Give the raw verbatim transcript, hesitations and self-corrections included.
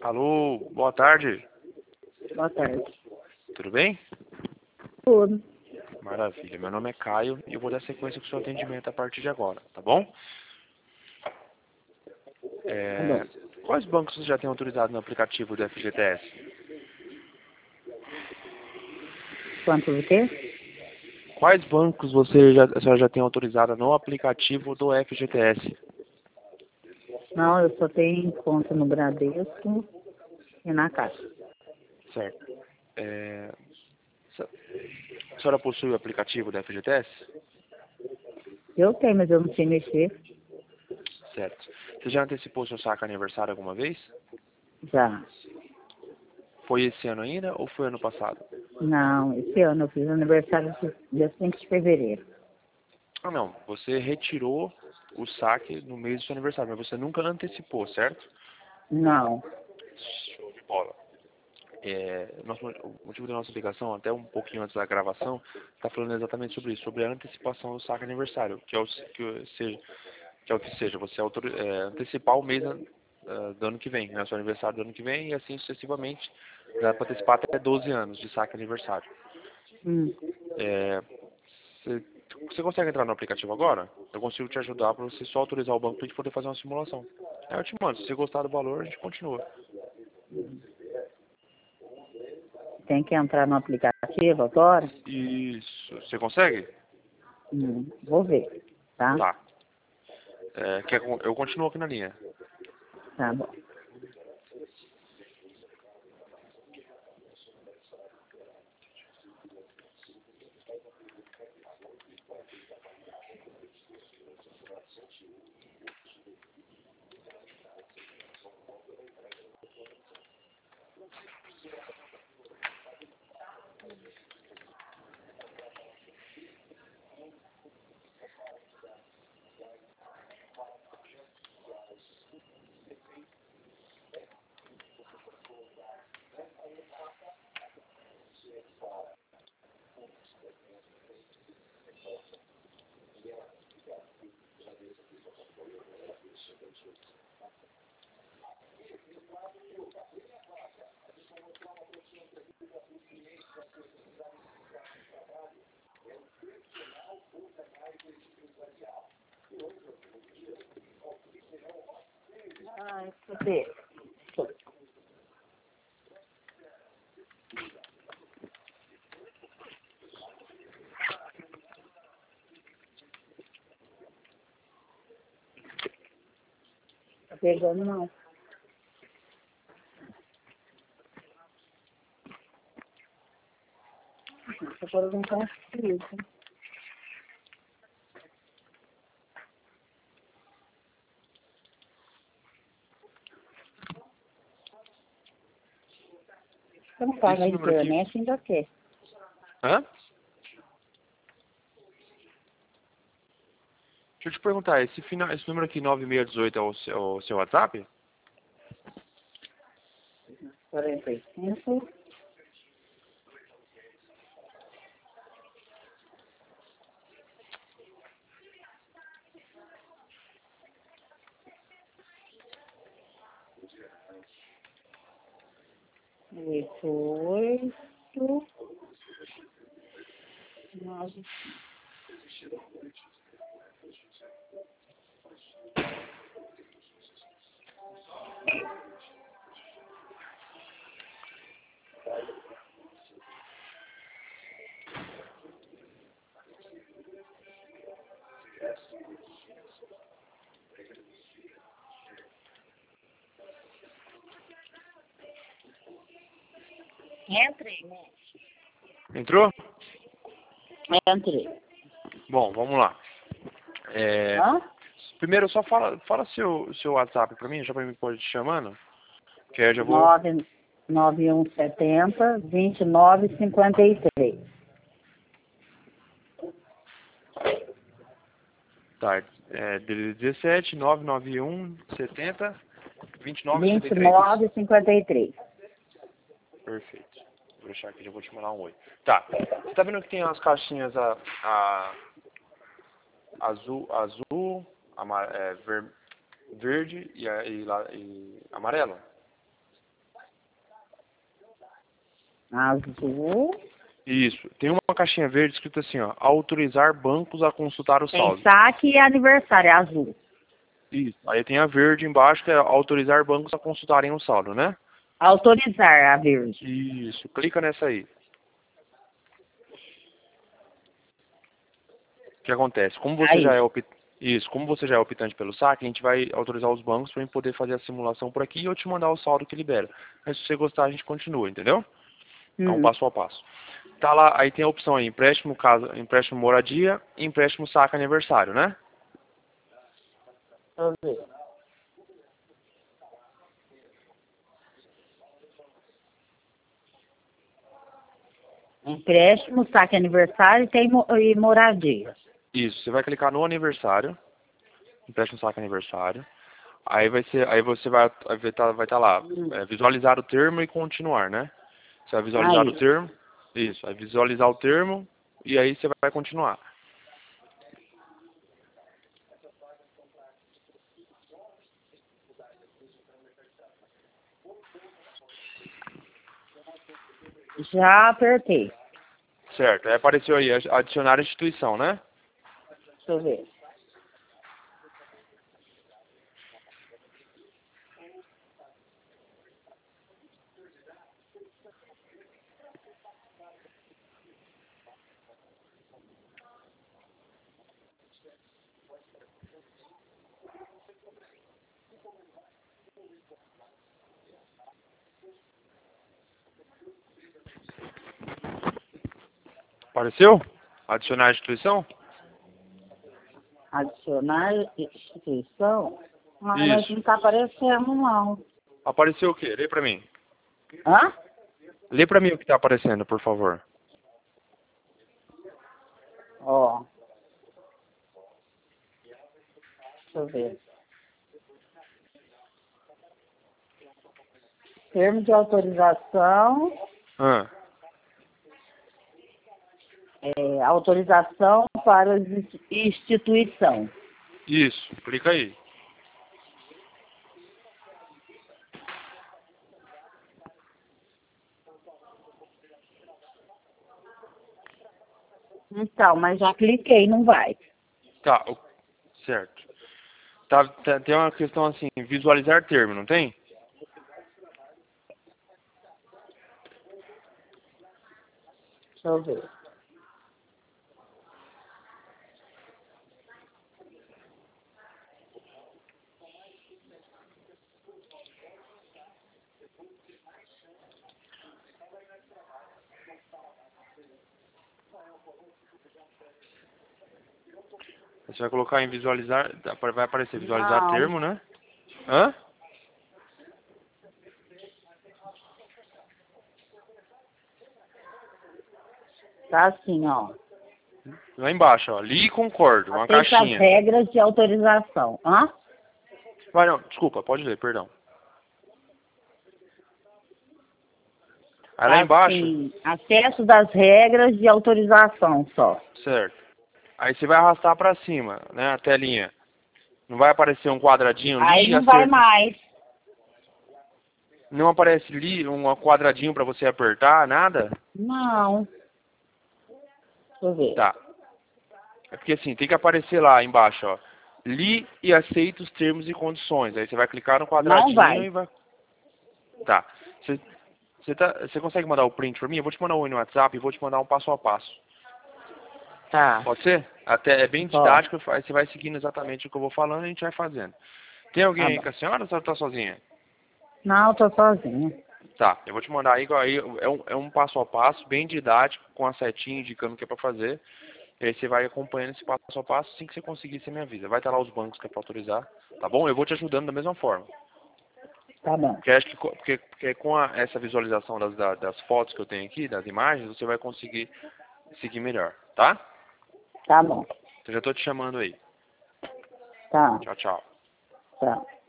Alô, boa tarde. Boa tarde. Tudo bem? Tudo. Maravilha. Meu nome é Caio e eu vou dar sequência com o seu atendimento a partir de agora, tá bom? É, Tá bom. quais bancos você já tem autorizado no aplicativo do F G T S? Quanto o quê? Quais bancos você já, a senhora já tem autorizado no aplicativo do F G T S? Não, eu só tenho conta no Bradesco e na Caixa. Certo. É, a senhora possui o aplicativo do F G T S? Eu tenho, mas eu não sei mexer. Certo. Você já antecipou seu saque aniversário alguma vez? Já. Foi esse ano ainda ou foi ano passado? Não, esse ano eu fiz aniversário dia cinco de fevereiro. Ah, não. Você retirou o saque no mês do seu aniversário, mas você nunca antecipou, certo? Não. Show de bola. É, nosso, o motivo da nossa ligação, até um pouquinho antes da gravação, está falando exatamente sobre isso, sobre a antecipação do saque aniversário, que é o que seja, que é o que seja, você autor, é, antecipar o mês uh, do ano que vem, né, seu aniversário do ano que vem, e assim sucessivamente, dá para antecipar até doze anos de saque aniversário. Hum. É, você, você consegue entrar no aplicativo agora? Eu consigo te ajudar para você só autorizar o banco para a gente poder fazer uma simulação. Aí eu te mando, se você gostar do valor, a gente continua. Tem que entrar no aplicativo agora? Isso. Você consegue? Hum. Vou ver, tá? Tá. É, quer, eu continuo aqui na linha. Tá bom. Ai, cadê? Tá pegando não. Agora não tá escrito. Você não paga a Esse número aqui... internet, ainda quer. Hã? Deixa eu te perguntar, esse, final, esse número aqui, nove seis um oito, é o seu, o seu WhatsApp? quarenta e cinco. Oito, oito, nove. Entre, né? Entrou? Entre. Bom, vamos lá. É, Hã? primeiro, só fala, fala seu, seu WhatsApp pra mim, já pra mim pode te chamando. Que aí eu já vou... nove, nove um setenta, vinte e nove, cinquenta e três. Tá, é dezessete, nove nove um, setenta, vinte e nove, setenta vinte e e três. nove, cinquenta e três. Perfeito. Vou deixar aqui, já vou te mandar um oi. Tá, você tá vendo que tem as caixinhas a, a azul, azul, amar, é, ver, verde e, a- e, la- e amarelo? Azul. Isso. Tem uma caixinha verde escrito assim, ó. Autorizar bancos a consultar o Tem saldo. saque e aniversário, é azul. Isso. Aí tem a verde embaixo, que é autorizar bancos a consultarem o saldo, né? Autorizar a verde. Isso. Clica nessa aí. O que acontece? Como você Aí. já é optante, isso, como você já é optante pelo saque, a gente vai autorizar os bancos para poder fazer a simulação por aqui e eu te mandar o saldo que libera. Mas se você gostar, a gente continua, entendeu? É um Hum. passo a passo. Tá lá, aí tem a opção aí, empréstimo casa, empréstimo moradia e empréstimo saque aniversário, né? Deixa eu ver. Empréstimo, saque aniversário e tem mo e moradia. Isso, você vai clicar no aniversário, empréstimo saque aniversário. Aí vai ser, aí você vai vai estar vai tá lá, é, visualizar o termo e continuar, né? Você vai visualizar Aí. o termo, isso, vai visualizar o termo e aí você vai continuar. Já apertei. Certo, aí apareceu aí, adicionar instituição, né? Deixa eu ver. Apareceu? Adicionar instituição? Adicionar instituição? Ah, mas Isso. não tá aparecendo, não. Apareceu o quê? Lê pra mim. Hã? Lê pra mim o que tá aparecendo, por favor. Ó. Deixa eu ver. Termo de autorização. Ah, É, autorização para ins- instituição. isso, clica aí. Então, mas já cliquei, não vai. Tá, o- certo. Tá, tá- tem uma questão assim, visualizar termo, não tem? Deixa eu ver. Você vai colocar em visualizar, vai aparecer visualizar Não, termo, né? Hã? tá assim, ó. Lá embaixo, ó, li e concordo, uma Aceita as caixinha. regras de autorização. Hã? Vai não, desculpa, pode ler, perdão. Aí lá Tá embaixo, assim, acesso das regras de autorização só. certo. Aí você vai arrastar pra cima, né, a telinha. Não vai aparecer um quadradinho Aí ali e não vai acerta. mais. Não aparece ali um quadradinho pra você apertar, nada? Não. Deixa eu ver. Tá. É porque assim, tem que aparecer lá embaixo, ó. Li e aceito os termos e condições. Aí você vai clicar no Não quadradinho vai. e vai. Tá. Você, você, tá, você consegue mandar o print pra mim? Eu vou te mandar um oi no WhatsApp e vou te mandar um passo a passo. Tá. Pode ser? Até é bem Ó, didático, aí você vai seguindo exatamente o que eu vou falando e a gente vai fazendo. Tem alguém tá aí bom. com a senhora ou você tá sozinha? Não, eu tô sozinha. Tá, eu vou te mandar aí, aí é, um, é um passo a passo, bem didático, com a setinha indicando o que é pra fazer. E aí você vai acompanhando esse passo a passo, assim que você conseguir, você me avisa. Vai estar lá os bancos que é pra autorizar, tá bom? Eu vou te ajudando da mesma forma. Tá bom. Porque acho que co- porque, porque com a, essa visualização das, da- das fotos que eu tenho aqui, das imagens, você vai conseguir seguir melhor, tá? Tá bom. Eu já tô te chamando aí. Tá. Tchau, tchau. Tá.